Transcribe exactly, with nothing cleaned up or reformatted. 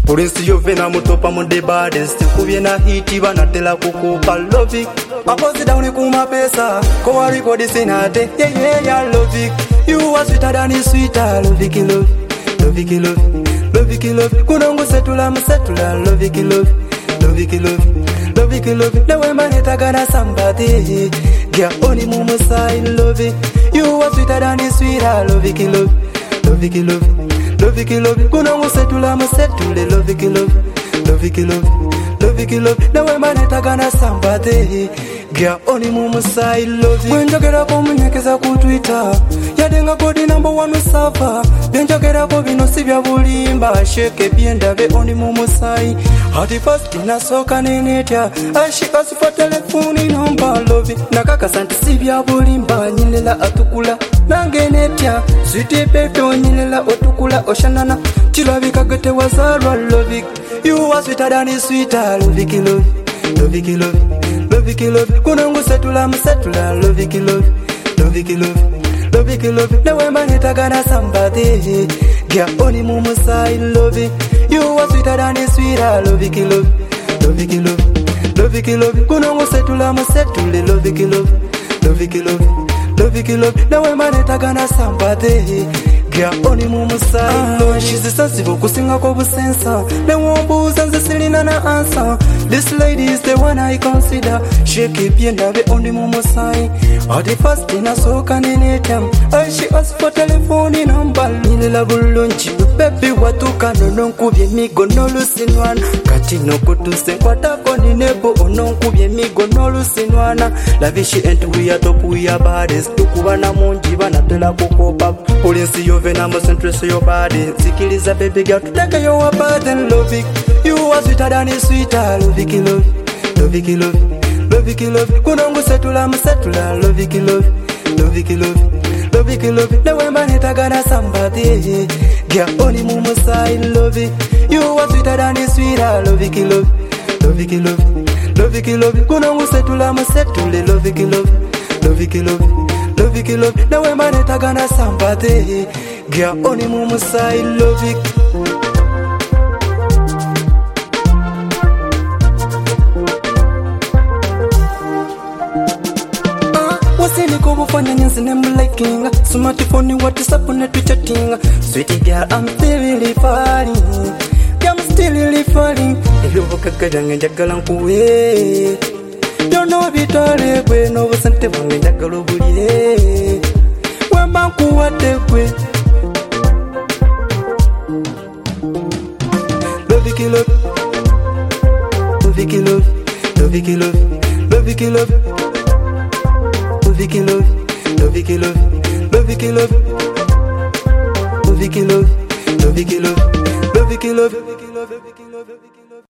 Police Juvena mutopa mu the baddest. Kubye na hiti banatela kukupa love it. Mapozi down kuma pesa. Ko wa record sinate. Yeah yeah yeah love it. You are sweeter than is sweeter. Love it love. Love it love. Love it love. Kunongo setula musetula. Love it love. Love it love. Love it love. Na we maneta gana somebody. Girl only mumu side love it. You are sweeter than is sweeter. Love it love. Love it love. Love it love. Kunongo setula musetula. Love it love. Love it love. Love it love. Na we maneta gana somebody. Girl only mumu side love it. When you get up on me nyekeza ku Twitter. Yadenga kodi number one usafa. Benja get up bino sibya bulimba. Shake bienda be only mumu side. Hati first inasoka nenetya. Ashika sifa telefoni number love it. Nakaka santi sibya bulimba. Nyilela atukula nange netya. Sweetie pepe nyilela otukula oshanana. Chilavi kagete wazarwa love it. You are sweeter than is sweeter. Love it love. Love it love. Love it love. Kunongo setula musetula. Love it love. Love it love. Love it love. Na we maneta gana somebody. Girl only mumu side love it. You are sweeter than is sweeter. Love it love. Love it love. Love it love. Kunongo setula musetula. Love it love. Love it love. Love it love. Na we maneta gana somebody. Girl only mumu side love. She's sensitive kusinga ko busensa. Ne wombuza nze silina na answer. This lady is the one I consider. Shake it bienda be only mumu side. At the first in a soka nenetem. I she ask for telephone number. Nilela bulunchi. Baby watuka no nonkubye migo no lusinwana. Kati no kutuse kwatako ni nebo ononkubye migo no lusinwana. Lavishi and we are top we are baddest. Tukubana munji banatela kukopa. Police Juvena must interest your body. Sikiliza baby girl to take you apart and love it. You are sweeter than is sweeter. Love it love. Love it love. Love it love. Kunongo setula musetula. Love it love. Love it love. Love it love. Na we maneta gana somebody. Girl only mumu side love it. You are sweeter than is sweeter. Love it love. Love it love. Love it love. Kunongo setula musetula. Love it love. Love it love. Love it love. Na we maneta gana somebody. Girl only mumu side love it. Niko bufanya nyenzi nemlikinga. Smartphone WhatsApp na Twitter. Sweetie girl I'm still really falling. I'm still really falling. Ebibuka kajanga njagala nkuwe. Don't know bitale kwe no busante bwange njagala obulire. Wemba nkuwadde kwe. Love it love. Love it love. Love it love. Love it love. Love it love, love it love, love it love, love it love, love it love, love it love, love it love.